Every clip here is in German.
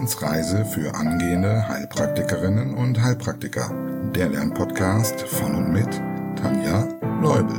Wissensreise für angehende Heilpraktikerinnen und Heilpraktiker. Der Lernpodcast von und mit Tanja Leubel.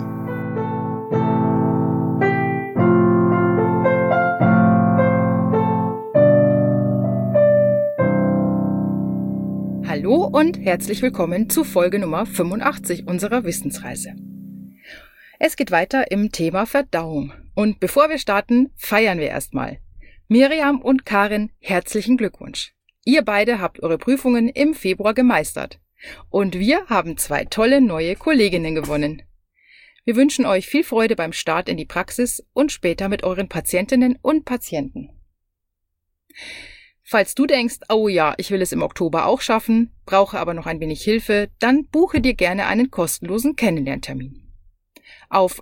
Hallo und herzlich willkommen zu Folge Nummer 85 unserer Wissensreise. Es geht weiter im Thema Verdauung. Und bevor wir starten, feiern wir erstmal. Miriam und Karin, herzlichen Glückwunsch. Ihr beide habt eure Prüfungen im Februar gemeistert. Und wir haben 2 tolle neue Kolleginnen gewonnen. Wir wünschen euch viel Freude beim Start in die Praxis und später mit euren Patientinnen und Patienten. Falls du denkst, oh ja, ich will es im Oktober auch schaffen, brauche aber noch ein wenig Hilfe, dann buche dir gerne einen kostenlosen Kennenlerntermin. Auf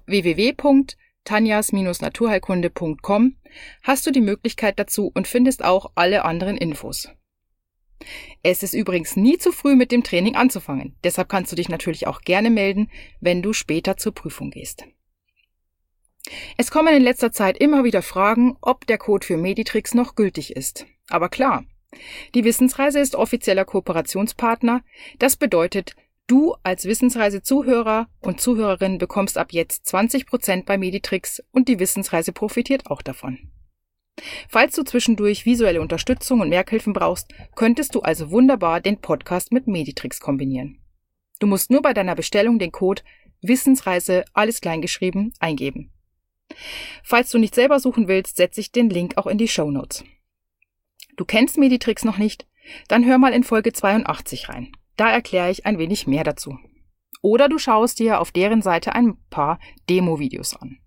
www.tanjas-naturheilkunde.com hast du die Möglichkeit dazu und findest auch alle anderen Infos. Es ist übrigens nie zu früh, mit dem Training anzufangen. Deshalb kannst du dich natürlich auch gerne melden, wenn du später zur Prüfung gehst. Es kommen in letzter Zeit immer wieder Fragen, ob der Code für Meditrix noch gültig ist. Aber klar, die Wissensreise ist offizieller Kooperationspartner. Das bedeutet, du als Wissensreise-Zuhörer und Zuhörerin bekommst ab jetzt 20% bei Meditrix und die Wissensreise profitiert auch davon. Falls du zwischendurch visuelle Unterstützung und Merkhilfen brauchst, könntest du also wunderbar den Podcast mit Meditrix kombinieren. Du musst nur bei deiner Bestellung den Code Wissensreise, alles kleingeschrieben, eingeben. Falls du nicht selber suchen willst, setze ich den Link auch in die Shownotes. Du kennst Meditrix noch nicht? Dann hör mal in Folge 82 rein. Da erkläre ich ein wenig mehr dazu. Oder du schaust dir auf deren Seite ein paar Demo-Videos an.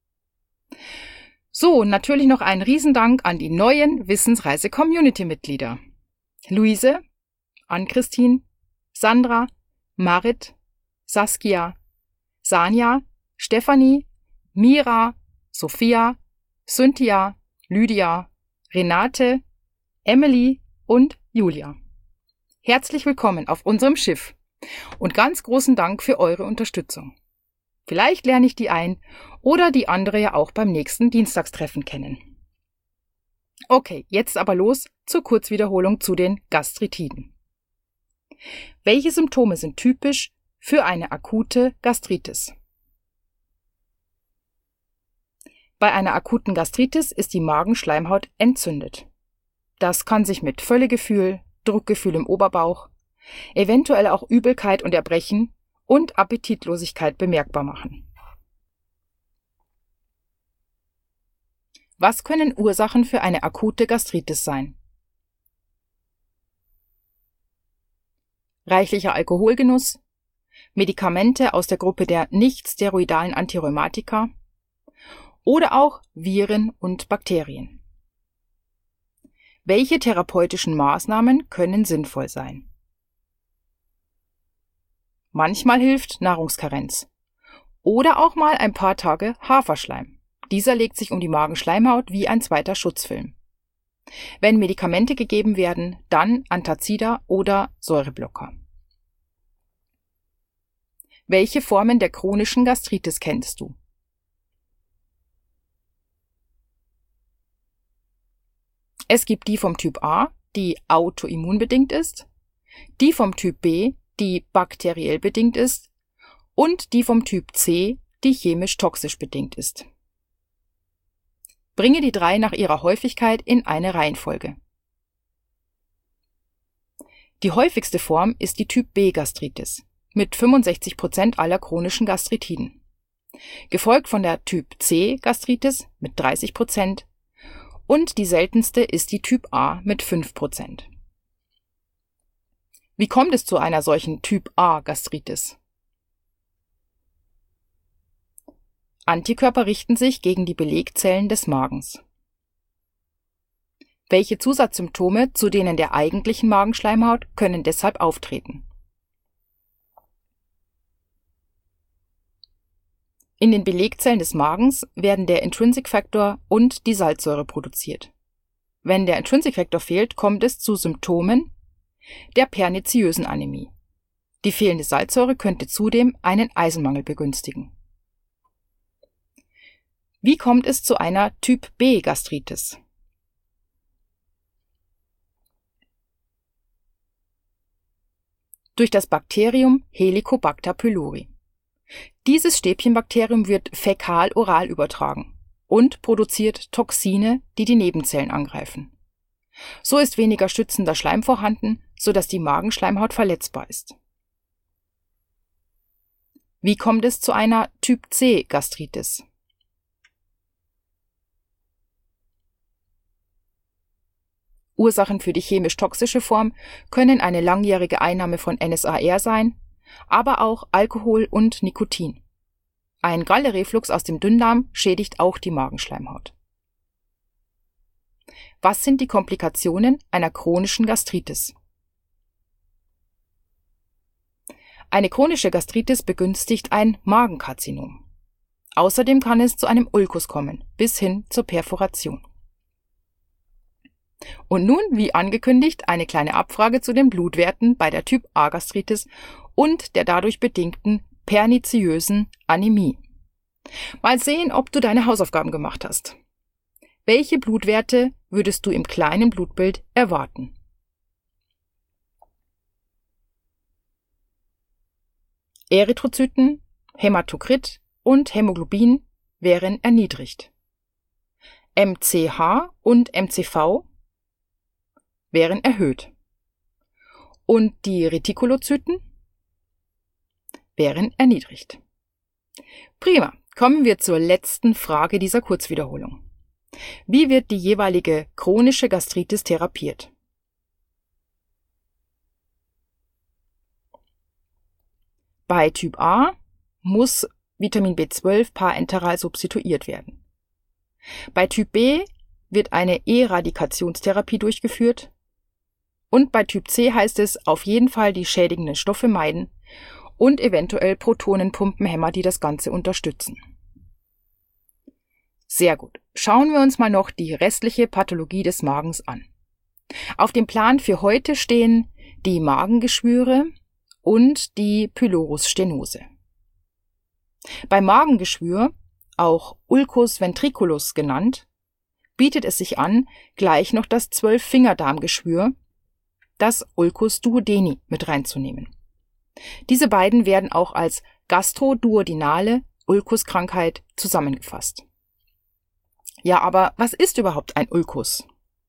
So, natürlich noch einen Riesendank an die neuen Wissensreise-Community-Mitglieder. Luise, Ann-Christine, Sandra, Marit, Saskia, Sanja, Stefanie, Mira, Sophia, Cynthia, Lydia, Renate, Emily und Julia. Herzlich willkommen auf unserem Schiff und ganz großen Dank für eure Unterstützung. Vielleicht lerne ich die ein oder die andere ja auch beim nächsten Dienstagstreffen kennen. Okay, jetzt aber los zur Kurzwiederholung zu den Gastritiden. Welche Symptome sind typisch für eine akute Gastritis? Bei einer akuten Gastritis ist die Magenschleimhaut entzündet. Das kann sich mit Völlegefühl, Druckgefühl im Oberbauch, eventuell auch Übelkeit und Erbrechen und Appetitlosigkeit bemerkbar machen. Was können Ursachen für eine akute Gastritis sein? Reichlicher Alkoholgenuss, Medikamente aus der Gruppe der nicht-steroidalen Antirheumatika oder auch Viren und Bakterien. Welche therapeutischen Maßnahmen können sinnvoll sein? Manchmal hilft Nahrungskarenz oder auch mal ein paar Tage Haferschleim. Dieser legt sich um die Magenschleimhaut wie ein zweiter Schutzfilm. Wenn Medikamente gegeben werden, dann Antazida oder Säureblocker. Welche Formen der chronischen Gastritis kennst du? Es gibt die vom Typ A, die autoimmunbedingt ist, die vom Typ B, die bakteriell bedingt ist und die vom Typ C, die chemisch-toxisch bedingt ist. Bringe die 3 nach ihrer Häufigkeit in eine Reihenfolge. Die häufigste Form ist die Typ B Gastritis mit 65% aller chronischen Gastritiden, gefolgt von der Typ C Gastritis mit 30%, und die seltenste ist die Typ A mit 5%. Wie kommt es zu einer solchen Typ A Gastritis? Antikörper richten sich gegen die Belegzellen des Magens. Welche Zusatzsymptome zu denen der eigentlichen Magenschleimhaut können deshalb auftreten? In den Belegzellen des Magens werden der Intrinsic Factor und die Salzsäure produziert. Wenn der Intrinsic Factor fehlt, kommt es zu Symptomen der perniziösen Anämie. Die fehlende Salzsäure könnte zudem einen Eisenmangel begünstigen. Wie kommt es zu einer Typ B Gastritis? durch das Bakterium Helicobacter pylori. Dieses Stäbchenbakterium wird fäkal-oral übertragen und produziert Toxine, die die Nebenzellen angreifen. So ist weniger schützender Schleim vorhanden, sodass die Magenschleimhaut verletzbar ist. Wie kommt es zu einer Typ-C-Gastritis? Ursachen für die chemisch-toxische Form können eine langjährige Einnahme von NSAR sein, aber auch Alkohol und Nikotin. Ein Gallereflux aus dem Dünndarm schädigt auch die Magenschleimhaut. Was sind die Komplikationen einer chronischen Gastritis? Eine chronische Gastritis begünstigt ein Magenkarzinom. Außerdem kann es zu einem Ulkus kommen, bis hin zur Perforation. Und nun, wie angekündigt, eine kleine Abfrage zu den Blutwerten bei der Typ-A-Gastritis und der dadurch bedingten perniziösen Anämie. Mal sehen, ob du deine Hausaufgaben gemacht hast. Welche Blutwerte würdest du im kleinen Blutbild erwarten? Erythrozyten, Hämatokrit und Hämoglobin wären erniedrigt. MCH und MCV wären erhöht. Und die Retikulozyten wären erniedrigt. Prima, kommen wir zur letzten Frage dieser Kurzwiederholung. Wie wird die jeweilige chronische Gastritis therapiert? Bei Typ A muss Vitamin B12 parenteral substituiert werden. Bei Typ B wird eine Eradikationstherapie durchgeführt. Und bei Typ C heißt es auf jeden Fall die schädigenden Stoffe meiden und eventuell Protonenpumpenhämmer, die das Ganze unterstützen. Sehr gut. Schauen wir uns mal noch die restliche Pathologie des Magens an. Auf dem Plan für heute stehen die Magengeschwüre und die Pylorusstenose. Beim Magengeschwür, auch Ulcus ventriculus genannt, bietet es sich an, gleich noch das 12-Fingerdarmgeschwür, das Ulcus duodeni, mit reinzunehmen. Diese beiden werden auch als gastroduodenale Ulkuskrankheit zusammengefasst. Ja, aber was ist überhaupt ein Ulkus?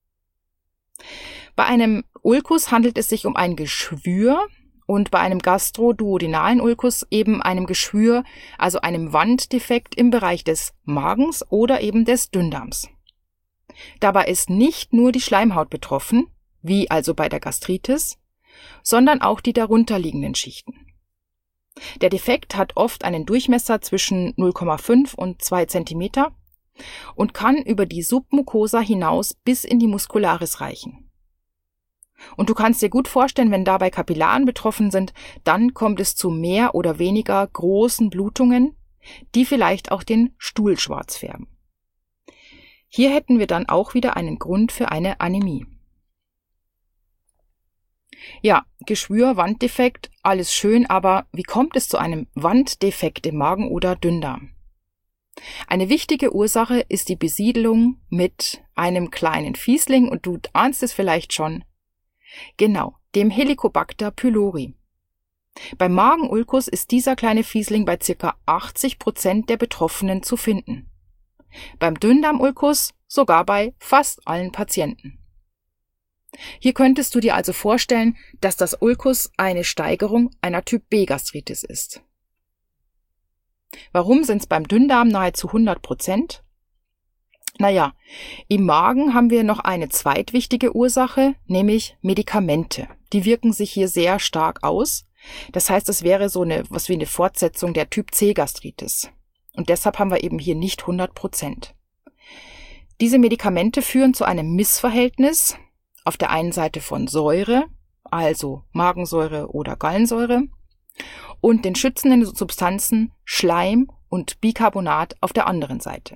Bei einem Ulkus handelt es sich um ein Geschwür und bei einem gastroduodenalen Ulkus eben einem Geschwür, also einem Wanddefekt im Bereich des Magens oder eben des Dünndarms. Dabei ist nicht nur die Schleimhaut betroffen, wie also bei der Gastritis, sondern auch die darunterliegenden Schichten. Der Defekt hat oft einen Durchmesser zwischen 0,5 und 2 cm und kann über die Submucosa hinaus bis in die Muscularis reichen. Und du kannst dir gut vorstellen, wenn dabei Kapillaren betroffen sind, dann kommt es zu mehr oder weniger großen Blutungen, die vielleicht auch den Stuhl schwarz färben. Hier hätten wir dann auch wieder einen Grund für eine Anämie. Ja, Geschwür, Wanddefekt, alles schön, aber wie kommt es zu einem Wanddefekt im Magen oder Dünndarm? Eine wichtige Ursache ist die Besiedelung mit einem kleinen Fiesling und du ahnst es vielleicht schon. Genau, dem Helicobacter pylori. Beim Magenulkus ist dieser kleine Fiesling bei ca. 80% der Betroffenen zu finden. Beim Dünndarmulkus sogar bei fast allen Patienten. Hier könntest du dir also vorstellen, dass das Ulkus eine Steigerung einer Typ-B-Gastritis ist. Warum sind es beim Dünndarm nahezu 100%? Naja, im Magen haben wir noch eine zweitwichtige Ursache, nämlich Medikamente. Die wirken sich hier sehr stark aus. Das heißt, es wäre so was wie eine Fortsetzung der Typ-C-Gastritis. Und deshalb haben wir eben hier nicht 100%. Diese Medikamente führen zu einem Missverhältnis auf der einen Seite von Säure, also Magensäure oder Gallensäure, und den schützenden Substanzen Schleim und Bicarbonat auf der anderen Seite.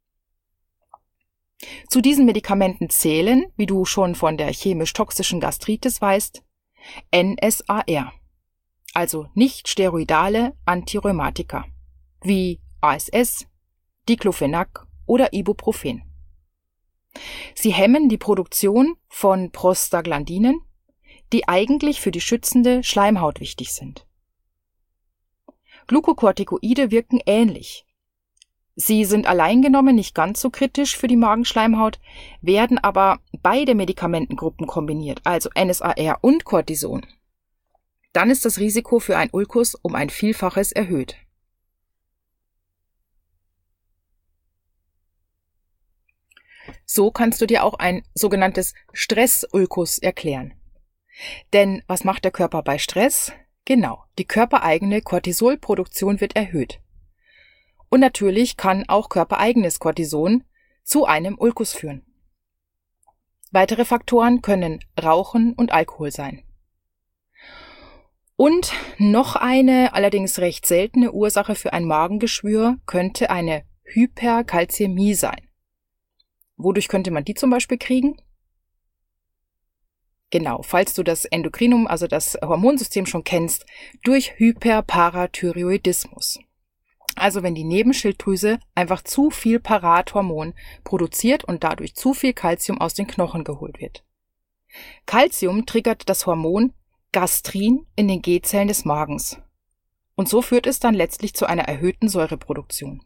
Zu diesen Medikamenten zählen, wie du schon von der chemisch-toxischen Gastritis weißt, NSAR, also nicht steroidale Antirheumatika, wie ASS, Diclofenac oder Ibuprofen. Sie hemmen die Produktion von Prostaglandinen, die eigentlich für die schützende Schleimhaut wichtig sind. Glukokortikoide wirken ähnlich. Sie sind allein genommen nicht ganz so kritisch für die Magenschleimhaut, werden aber beide Medikamentengruppen kombiniert, also NSAR und Cortison. Dann ist das Risiko für einen Ulkus um ein Vielfaches erhöht. So kannst du dir auch ein sogenanntes Stressulkus erklären. Denn was macht der Körper bei Stress? Genau, die körpereigene Cortisolproduktion wird erhöht. Und natürlich kann auch körpereigenes Cortison zu einem Ulkus führen. Weitere Faktoren können Rauchen und Alkohol sein. Und noch eine, allerdings recht seltene Ursache für ein Magengeschwür könnte eine Hyperkalzämie sein. Wodurch könnte man die zum Beispiel kriegen? Genau, falls du das Endokrinum, also das Hormonsystem schon kennst, durch Hyperparathyroidismus. Also wenn die Nebenschilddrüse einfach zu viel Parathormon produziert und dadurch zu viel Calcium aus den Knochen geholt wird. Calcium triggert das Hormon Gastrin in den G-Zellen des Magens. Und so führt es dann letztlich zu einer erhöhten Säureproduktion.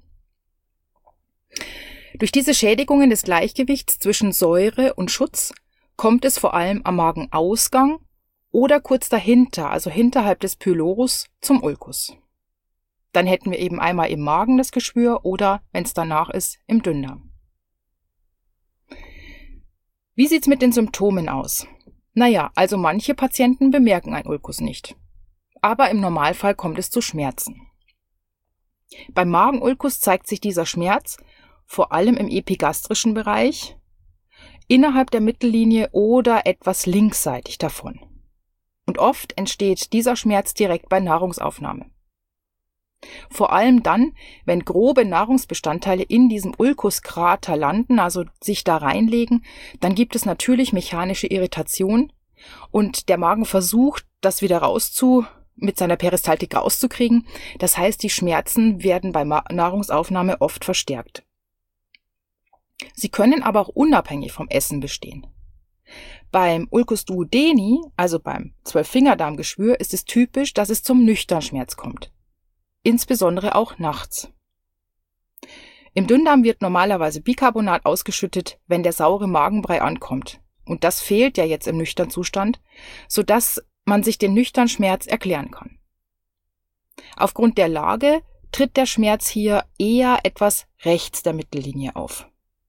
Durch diese Schädigungen des Gleichgewichts zwischen Säure und Schutz kommt es vor allem am Magenausgang oder kurz dahinter, also hinterhalb des Pylorus, zum Ulkus. Dann hätten wir eben einmal im Magen das Geschwür oder, wenn es danach ist, im Dünndarm. Wie sieht's mit den Symptomen aus? Naja, also manche Patienten bemerken einen Ulkus nicht. Aber im Normalfall kommt es zu Schmerzen. Beim Magenulkus zeigt sich dieser Schmerz vor allem im epigastrischen Bereich, innerhalb der Mittellinie oder etwas linksseitig davon. Und oft entsteht dieser Schmerz direkt bei Nahrungsaufnahme. Vor allem dann, wenn grobe Nahrungsbestandteile in diesem Ulkuskrater landen, also sich da reinlegen, dann gibt es natürlich mechanische Irritation und der Magen versucht, das wieder mit seiner Peristaltik rauszukriegen. Das heißt, die Schmerzen werden bei Nahrungsaufnahme oft verstärkt. Sie können aber auch unabhängig vom Essen bestehen. Beim Ulcus duodeni, also beim 12-Fingerdarmgeschwür, ist es typisch, dass es zum Nüchternschmerz kommt. Insbesondere auch nachts. Im Dünndarm wird normalerweise Bicarbonat ausgeschüttet, wenn der saure Magenbrei ankommt. Und das fehlt ja jetzt im Nüchternzustand, sodass man sich den Nüchternschmerz erklären kann. Aufgrund der Lage tritt der Schmerz hier eher etwas rechts der Mittellinie auf.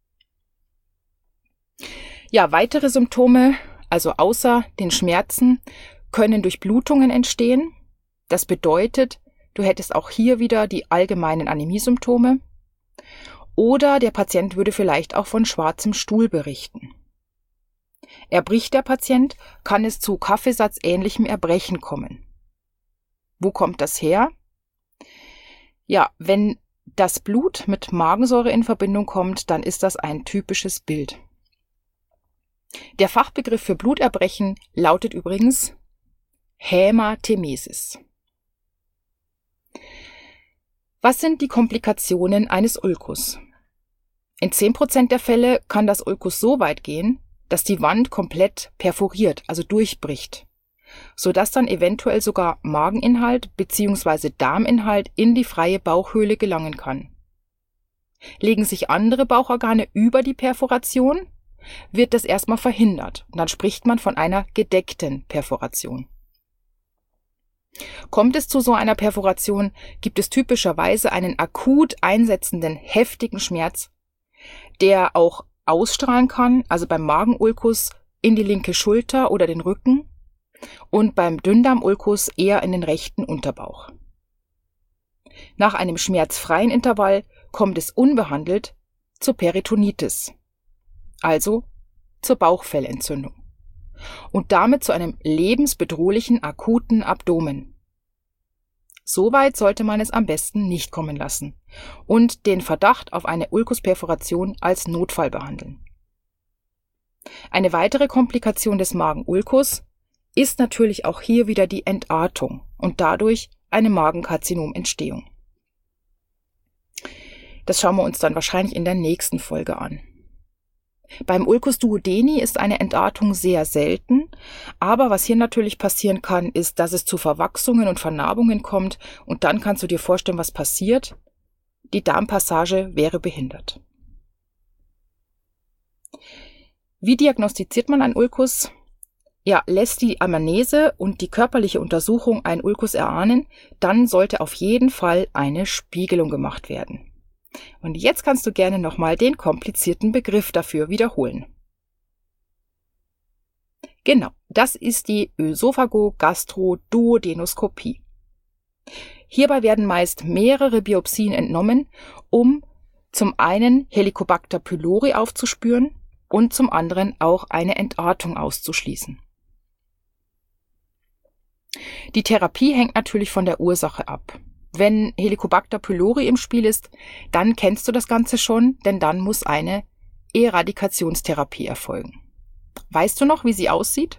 Ja, weitere Symptome, also außer den Schmerzen, können durch Blutungen entstehen. Das bedeutet, du hättest auch hier wieder die allgemeinen Anämiesymptome. Oder der Patient würde vielleicht auch von schwarzem Stuhl berichten. Erbricht der Patient, kann es zu kaffeesatzähnlichem Erbrechen kommen. Wo kommt das her? Ja, wenn das Blut mit Magensäure in Verbindung kommt, dann ist das ein typisches Bild. Der Fachbegriff für Bluterbrechen lautet übrigens Hämatemesis. Was sind die Komplikationen eines Ulkus? In 10% der Fälle kann das Ulkus so weit gehen, dass die Wand komplett perforiert, also durchbricht, sodass dann eventuell sogar Mageninhalt bzw. Darminhalt in die freie Bauchhöhle gelangen kann. Legen sich andere Bauchorgane über die Perforation, wird das erstmal verhindert und dann spricht man von einer gedeckten Perforation. Kommt es zu so einer Perforation, gibt es typischerweise einen akut einsetzenden, heftigen Schmerz, der auch ausstrahlen kann, also beim Magenulkus in die linke Schulter oder den Rücken und beim Dünndarmulkus eher in den rechten Unterbauch. Nach einem schmerzfreien Intervall kommt es unbehandelt zur Peritonitis, also zur Bauchfellentzündung und damit zu einem lebensbedrohlichen akuten Abdomen. Soweit sollte man es am besten nicht kommen lassen und den Verdacht auf eine Ulkusperforation als Notfall behandeln. Eine weitere Komplikation des Magenulkus ist natürlich auch hier wieder die Entartung und dadurch eine Magenkarzinomentstehung. Das schauen wir uns dann wahrscheinlich in der nächsten Folge an. Beim Ulcus duodeni ist eine Entartung sehr selten, aber was hier natürlich passieren kann, ist, dass es zu Verwachsungen und Vernarbungen kommt und dann kannst du dir vorstellen, was passiert. Die Darmpassage wäre behindert. Wie diagnostiziert man einen Ulcus? Ja, lässt die Anamnese und die körperliche Untersuchung einen Ulcus erahnen, dann sollte auf jeden Fall eine Spiegelung gemacht werden. Und jetzt kannst du gerne nochmal den komplizierten Begriff dafür wiederholen. Genau, das ist die Ösophago-Gastro-Duodenoskopie. Hierbei werden meist mehrere Biopsien entnommen, um zum einen Helicobacter pylori aufzuspüren und zum anderen auch eine Entartung auszuschließen. Die Therapie hängt natürlich von der Ursache ab. Wenn Helicobacter pylori im Spiel ist, dann kennst du das Ganze schon, denn dann muss eine Eradikationstherapie erfolgen. Weißt du noch, wie sie aussieht?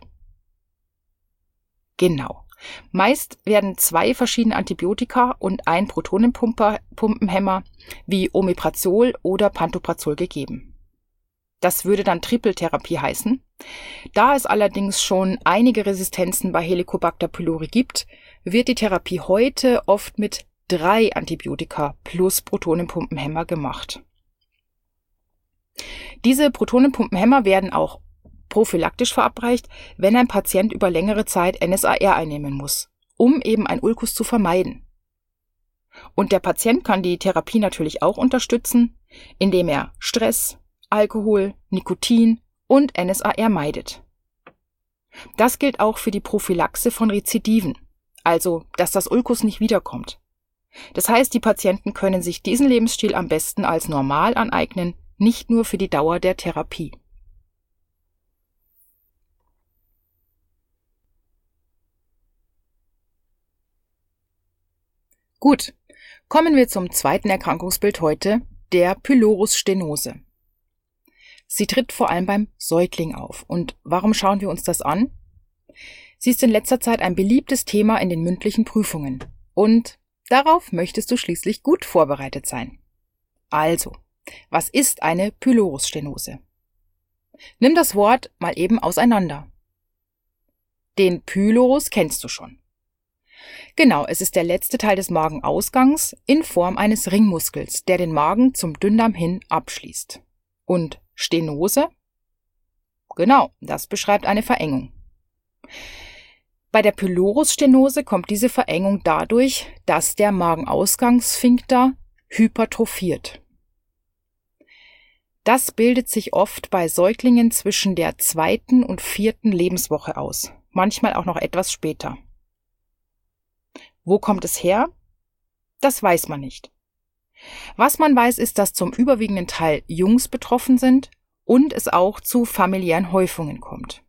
Genau. Meist werden 2 verschiedene Antibiotika und ein Protonenpumpenhemmer wie Omeprazol oder Pantoprazol gegeben. Das würde dann Trippeltherapie heißen. Da es allerdings schon einige Resistenzen bei Helicobacter pylori gibt, wird die Therapie heute oft mit 3 Antibiotika plus Protonenpumpenhemmer gemacht. Diese Protonenpumpenhemmer werden auch prophylaktisch verabreicht, wenn ein Patient über längere Zeit NSAR einnehmen muss, um eben ein Ulcus zu vermeiden. Und der Patient kann die Therapie natürlich auch unterstützen, indem er Stress, Alkohol, Nikotin und NSAR meidet. Das gilt auch für die Prophylaxe von Rezidiven, also dass das Ulcus nicht wiederkommt. Das heißt, die Patienten können sich diesen Lebensstil am besten als normal aneignen, nicht nur für die Dauer der Therapie. Gut, kommen wir zum zweiten Erkrankungsbild heute, der Pylorusstenose. Sie tritt vor allem beim Säugling auf. Und warum schauen wir uns das an? Sie ist in letzter Zeit ein beliebtes Thema in den mündlichen Prüfungen. Und darauf möchtest du schließlich gut vorbereitet sein. Also, was ist eine Pylorusstenose? Nimm das Wort mal eben auseinander. Den Pylorus kennst du schon. Genau, es ist der letzte Teil des Magenausgangs in Form eines Ringmuskels, der den Magen zum Dünndarm hin abschließt. Und Stenose? Genau, das beschreibt eine Verengung. Bei der Pylorusstenose kommt diese Verengung dadurch, dass der Magenausgangssphinkter hypertrophiert. Das bildet sich oft bei Säuglingen zwischen der 2. und 4. Lebenswoche aus, manchmal auch noch etwas später. Wo kommt es her? Das weiß man nicht. Was man weiß, ist, dass zum überwiegenden Teil Jungs betroffen sind und es auch zu familiären Häufungen kommt.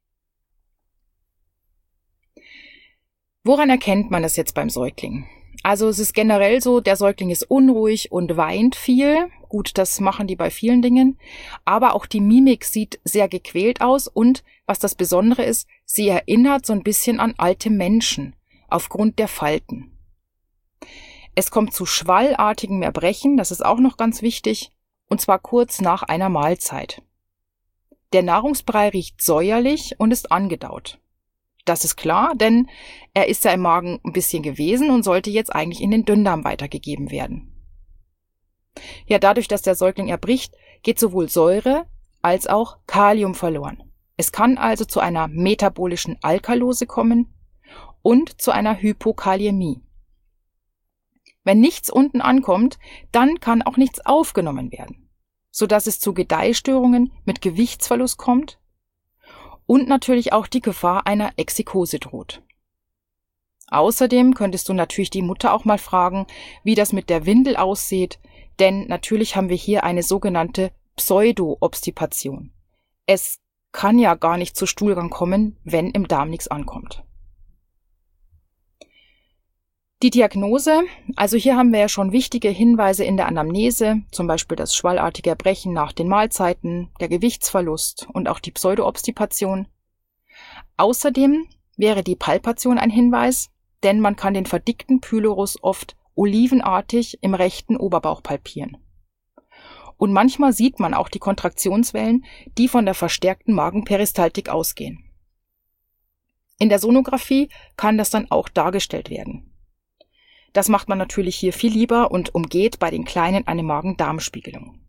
Woran erkennt man das jetzt beim Säugling? Also es ist generell so, der Säugling ist unruhig und weint viel. Gut, das machen die bei vielen Dingen. Aber auch die Mimik sieht sehr gequält aus und, was das Besondere ist, sie erinnert so ein bisschen an alte Menschen aufgrund der Falten. Es kommt zu schwallartigem Erbrechen, das ist auch noch ganz wichtig, und zwar kurz nach einer Mahlzeit. Der Nahrungsbrei riecht säuerlich und ist angedaut. Das ist klar, denn er ist ja im Magen ein bisschen gewesen und sollte jetzt eigentlich in den Dünndarm weitergegeben werden. Ja, dadurch, dass der Säugling erbricht, geht sowohl Säure als auch Kalium verloren. Es kann also zu einer metabolischen Alkalose kommen und zu einer Hypokaliämie. Wenn nichts unten ankommt, dann kann auch nichts aufgenommen werden, sodass es zu Gedeihstörungen mit Gewichtsverlust kommt und natürlich auch die Gefahr einer Exikose droht. Außerdem könntest du natürlich die Mutter auch mal fragen, wie das mit der Windel aussieht, denn natürlich haben wir hier eine sogenannte Pseudo-Obstipation. Es kann ja gar nicht zu Stuhlgang kommen, wenn im Darm nichts ankommt. Die Diagnose, also hier haben wir ja schon wichtige Hinweise in der Anamnese, zum Beispiel das schwallartige Erbrechen nach den Mahlzeiten, der Gewichtsverlust und auch die Pseudoobstipation. Außerdem wäre die Palpation ein Hinweis, denn man kann den verdickten Pylorus oft olivenartig im rechten Oberbauch palpieren. Und manchmal sieht man auch die Kontraktionswellen, die von der verstärkten Magenperistaltik ausgehen. In der Sonographie kann das dann auch dargestellt werden. Das macht man natürlich hier viel lieber und umgeht bei den Kleinen eine Magen-Darm-Spiegelung.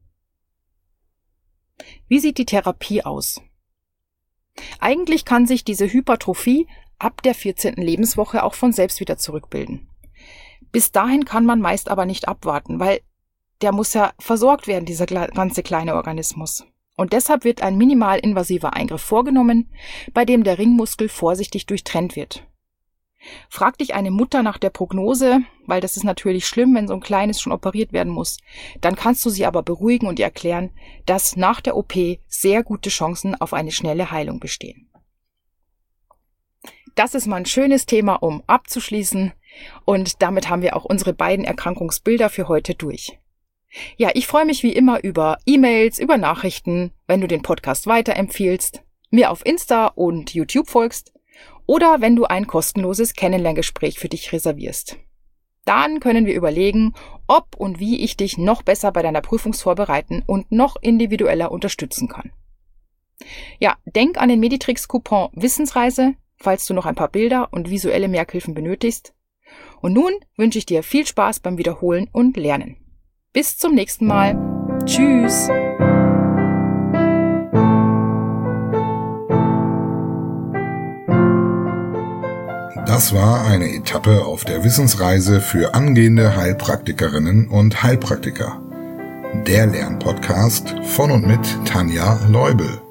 Wie sieht die Therapie aus? Eigentlich kann sich diese Hypertrophie ab der 14. Lebenswoche auch von selbst wieder zurückbilden. Bis dahin kann man meist aber nicht abwarten, weil der muss ja versorgt werden, dieser ganze kleine Organismus. Und deshalb wird ein minimalinvasiver Eingriff vorgenommen, bei dem der Ringmuskel vorsichtig durchtrennt wird. Frag dich eine Mutter nach der Prognose, weil das ist natürlich schlimm, wenn so ein Kleines schon operiert werden muss. Dann kannst du sie aber beruhigen und ihr erklären, dass nach der OP sehr gute Chancen auf eine schnelle Heilung bestehen. Das ist mal ein schönes Thema, um abzuschließen. Und damit haben wir auch unsere beiden Erkrankungsbilder für heute durch. Ja, ich freue mich wie immer über E-Mails, über Nachrichten, wenn du den Podcast weiterempfiehlst, mir auf Insta und YouTube folgst oder wenn du ein kostenloses Kennenlerngespräch für dich reservierst. Dann können wir überlegen, ob und wie ich dich noch besser bei deiner Prüfung vorbereiten und noch individueller unterstützen kann. Ja, denk an den Meditrix-Coupon Wissensreise, falls du noch ein paar Bilder und visuelle Merkhilfen benötigst. Und nun wünsche ich dir viel Spaß beim Wiederholen und Lernen. Bis zum nächsten Mal. Tschüss. Das war eine Etappe auf der Wissensreise für angehende Heilpraktikerinnen und Heilpraktiker. Der Lernpodcast von und mit Tanja Leubel.